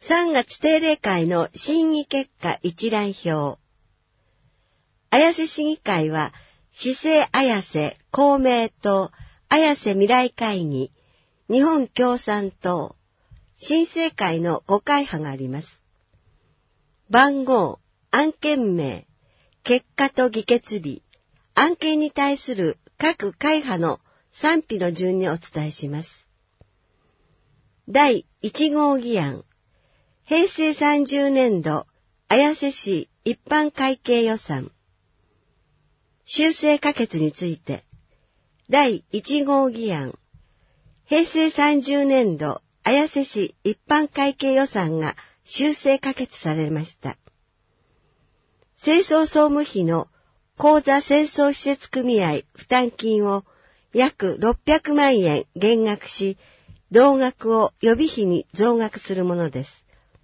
3月定例会の審議結果一覧表。綾瀬市議会は、市政綾瀬、公明党、綾瀬未来会議、日本共産党、新政会の5会派があります。番号、案件名、結果と議決日、案件に対する各会派の賛否の順にお伝えします。第1号議案、平成30年度綾瀬市一般会計予算修正可決について、第1号議案、平成30年度綾瀬市一般会計予算が修正可決されました。清掃総務費の口座清掃施設組合負担金を約600万円減額し、同額を予備費に増額するものです。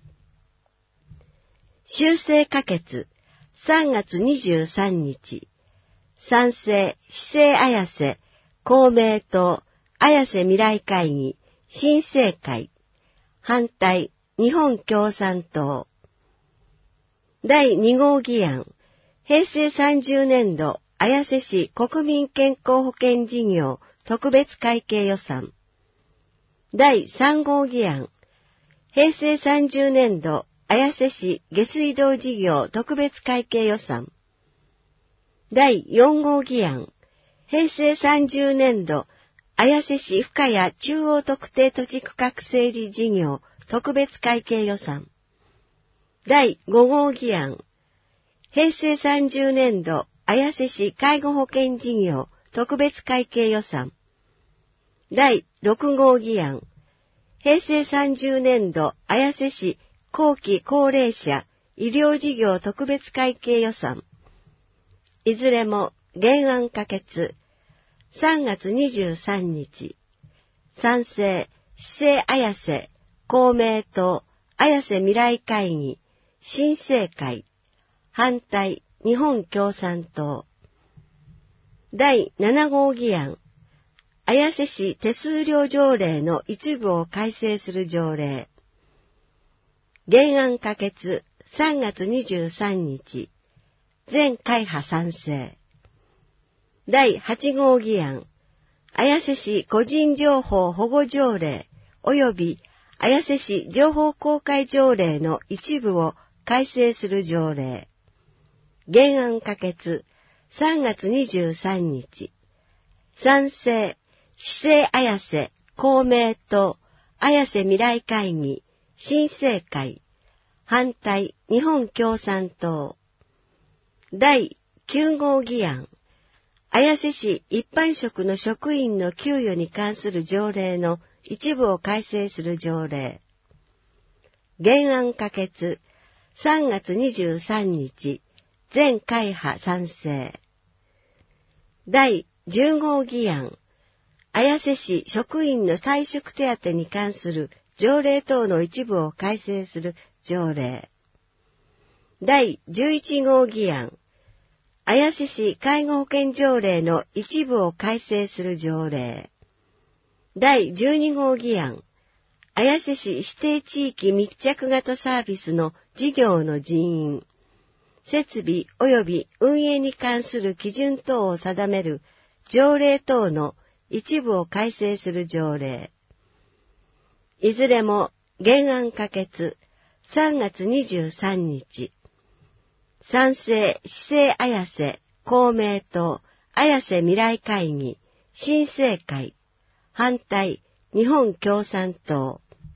修正可決、3月23日、賛成、市政綾瀬、公明党、綾瀬未来会議、新政会、反対、日本共産党。第2号議案、平成30年度綾瀬市国民健康保険事業特別会計予算。第3号議案、平成30年度綾瀬市下水道事業特別会計予算。第4号議案、平成30年度綾瀬市深谷中央特定土地区画整理事業特別会計予算。第5号議案、平成30年度綾瀬市介護保険事業特別会計予算。第6号議案、平成30年度綾瀬市後期高齢者医療事業特別会計予算。いずれも原案可決。3月23日。賛成、市政綾瀬、公明党、綾瀬未来会議、新政会。反対、日本共産党。第7号議案。綾瀬市手数料条例の一部を改正する条例。原案可決、3月23日。全会派賛成。第8号議案。綾瀬市個人情報保護条例及び綾瀬市情報公開条例の一部を改正する条例。原案可決、3月23日。賛成、市政綾瀬、公明党、綾瀬未来会議、新政会。反対、日本共産党。第9号議案。綾瀬市一般職の職員の給与に関する条例の一部を改正する条例。原案可決、3月23日。全会派賛成。第10号議案。綾瀬市職員の退職手当に関する条例等の一部を改正する条例。第11号議案。綾瀬市介護保険条例の一部を改正する条例。第12号議案。綾瀬市指定地域密着型サービスの事業の人員。設備及び運営に関する基準等を定める条例等の一部を改正する条例。いずれも原案可決、3月23日。賛成、市政綾瀬、公明党、綾瀬未来会議、新政会。反対、日本共産党。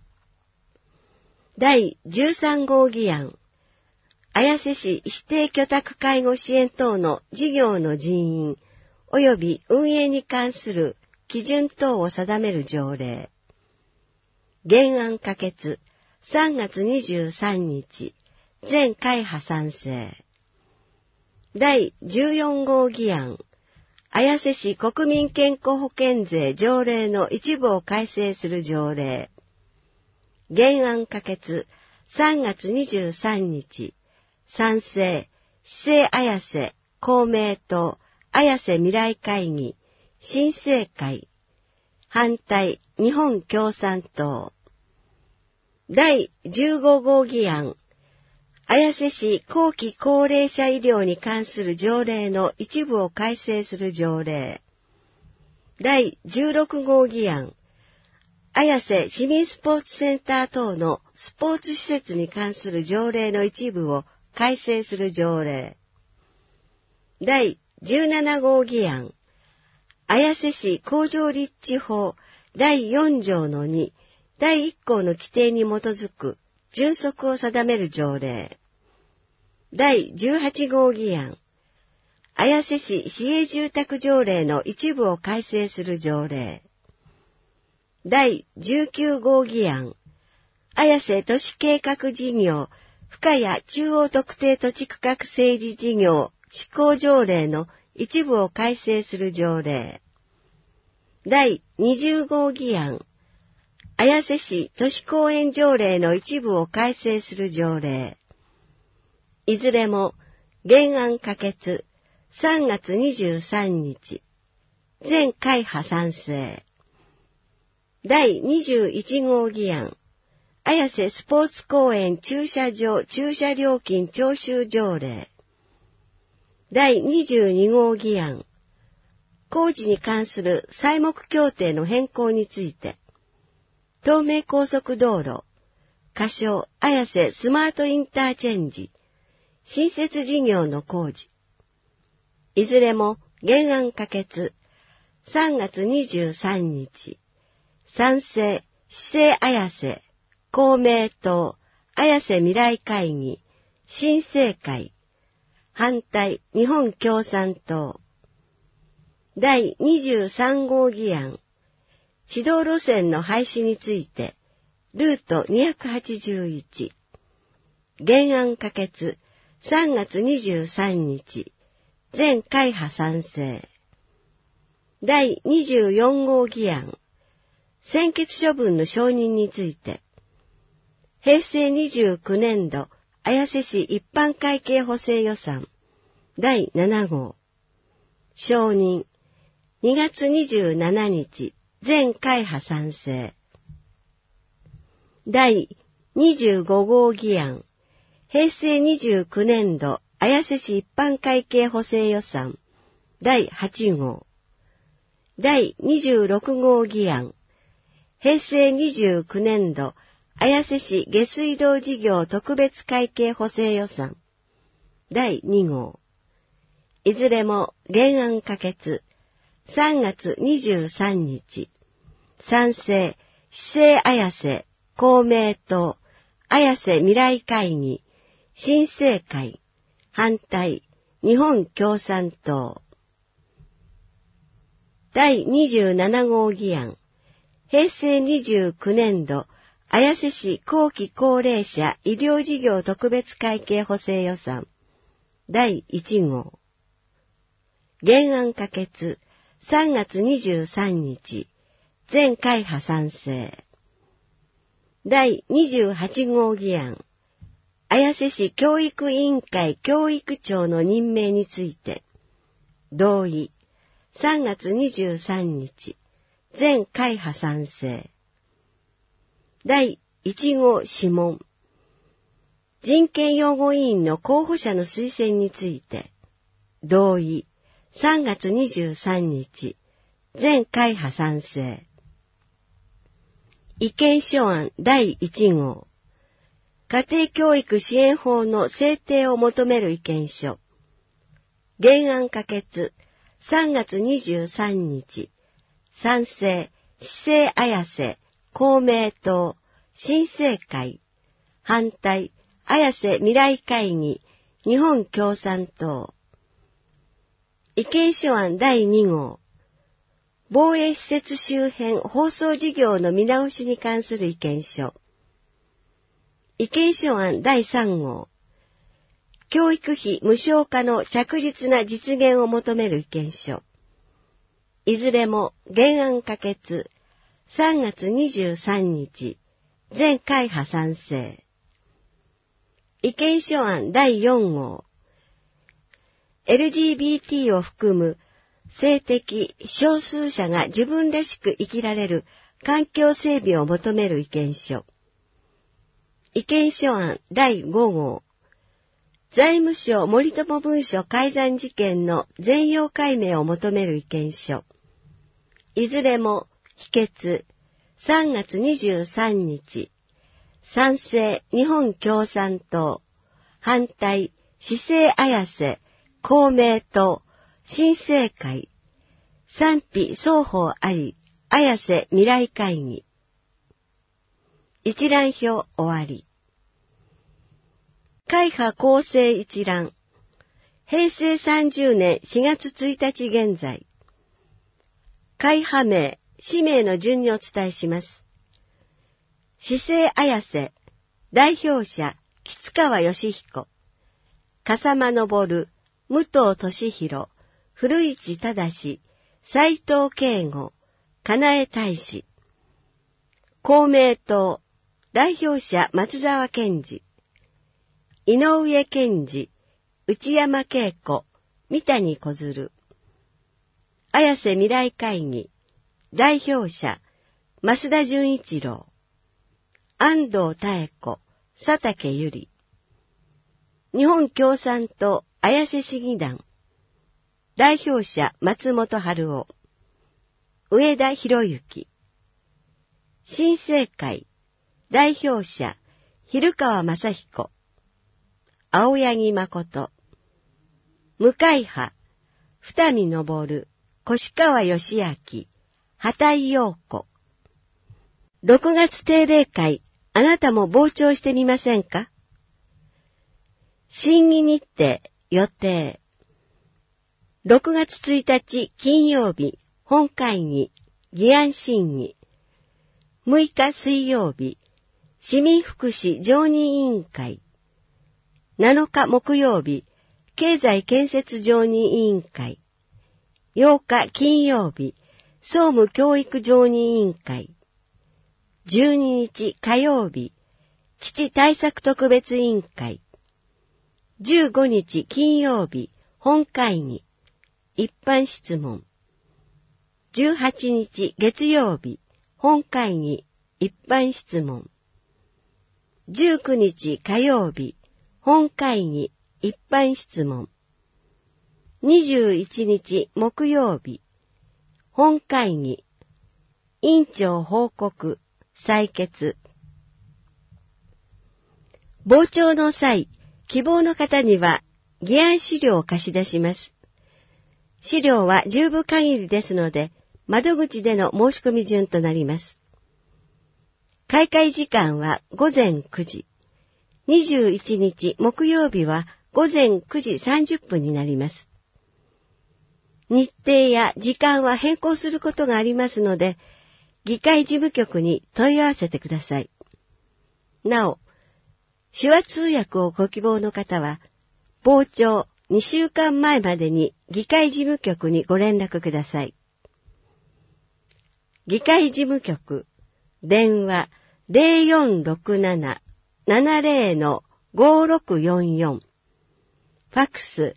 第13号議案。綾瀬市指定居宅介護支援等の事業の人員及び運営に関する基準等を定める条例。原案可決、3月23日。全会派賛成。第14号議案。綾瀬市国民健康保険税条例の一部を改正する条例。原案可決、3月23日。賛成、市政綾瀬、公明党、綾瀬未来会議、新政会。反対、日本共産党。 第15号議案、綾瀬市後期高齢者医療に関する条例の一部を改正する条例。第16号議案、綾瀬市民スポーツセンター等のスポーツ施設に関する条例の一部を改正する条例。第17号議案、綾瀬市工場立地法第4条の2、第1項の規定に基づく準則を定める条例。第18号議案、綾瀬市市営住宅条例の一部を改正する条例。第19号議案、綾瀬都市計画事業深谷中央特定土地区画整理事業施行条例の一部を改正する条例。第20号議案、綾瀬市都市公園条例の一部を改正する条例。いずれも原案可決、3月23日。全会派賛成。第21号議案、綾瀬スポーツ公園駐車場駐車料金徴収条例。第22号議案、工事に関する材木協定の変更について、東名高速道路、仮称綾瀬スマートインターチェンジ、新設事業の工事。いずれも原案可決、3月23日。賛成、市政綾瀬、公明党、綾瀬未来会議、新政会。反対、日本共産党。第23号議案、指導路線の廃止について、ルート281。原案可決、3月23日。全会派賛成。第24号議案、専決処分の承認について、平成29年度綾瀬市一般会計補正予算第7号承認2月27日全会派賛成。第25号議案平成29年度綾瀬市一般会計補正予算第8号第26号議案平成29年度綾瀬市下水道事業特別会計補正予算第2号。いずれも原案可決。3月23日。賛成、市政綾瀬、公明党、綾瀬未来会議、新政会。反対、日本共産党。第27号議案。平成29年度綾瀬市後期高齢者医療事業特別会計補正予算第1号。原案可決3月23日。全会派賛成。第28号議案。綾瀬市教育委員会教育長の任命について。同意。3月23日。全会派賛成。第1号諮問。人権擁護委員の候補者の推薦について。同意。3月23日。全会派賛成。意見書案第1号。家庭教育支援法の制定を求める意見書。原案可決。3月23日。賛成。市政綾瀬、公明党、新政会。反対、綾瀬未来会議、日本共産党。意見書案第2号。防衛施設周辺放送事業の見直しに関する意見書。意見書案第3号。教育費無償化の着実な実現を求める意見書。いずれも原案可決。3月23日。全会派賛成。意見書案第4号。LGBT を含む性的少数者が自分らしく生きられる環境整備を求める意見書。 意見書案第5号。財務省森友文書改ざん事件の全容解明を求める意見書。いずれも否決。3月23日。賛成日本共産党。反対市政綾瀬公明党新政会。賛否双方あり綾瀬未来会議。一覧表終わり。会派構成一覧。平成30年4月1日現在。会派名、氏名の順にお伝えします。市政綾瀬、代表者、吉川義彦。笠間昇、武藤俊弘、古市忠、斉藤慶吾、金江大使。公明党、代表者松沢健二。井上健二、内山恵子、三谷小鶴。綾瀬未来会議、代表者、増田純一郎。安藤妙子、佐竹由里。日本共産党綾瀬市議団。代表者、松本春夫。上田博之。新政会、代表者、蛭川正彦。青柳誠。無会派、二見昇、越川義明、畑井陽子。6月定例会、あなたも傍聴してみませんか？審議日程、予定。6月1日金曜日、本会議、議案審議。6日水曜日、市民福祉常任委員会。7日木曜日、経済建設常任委員会。8日金曜日、総務教育常任委員会。12日火曜日、基地対策特別委員会。15日金曜日、本会議。一般質問。18日月曜日、本会議。一般質問。19日火曜日、本会議。一般質問。21日木曜日、本会議。委員長報告、採決。傍聴の際、希望の方には議案資料を貸し出します。資料は十分限りですので、窓口での申し込み順となります。開会時間は午前9時。21日木曜日は午前9時30分になります。日程や時間は変更することがありますので、議会事務局に問い合わせてください。なお、手話通訳をご希望の方は、傍聴2週間前までに議会事務局にご連絡ください。議会事務局、電話 0467-70-5644、ファックス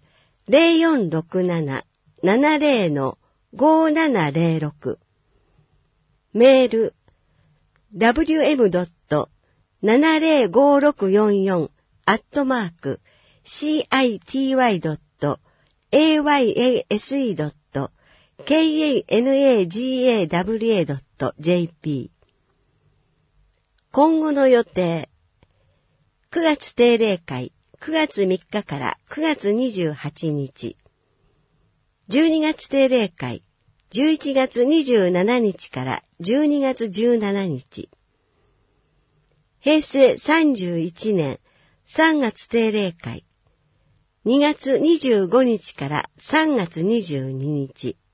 0467-70-5706、メール www.city-ayase.kanagawa.jp。 今後の予定。9月定例会、9月3日から9月28日。12月定例会、11月27日から12月17日。平成31年3月定例会、2月25日から3月22日。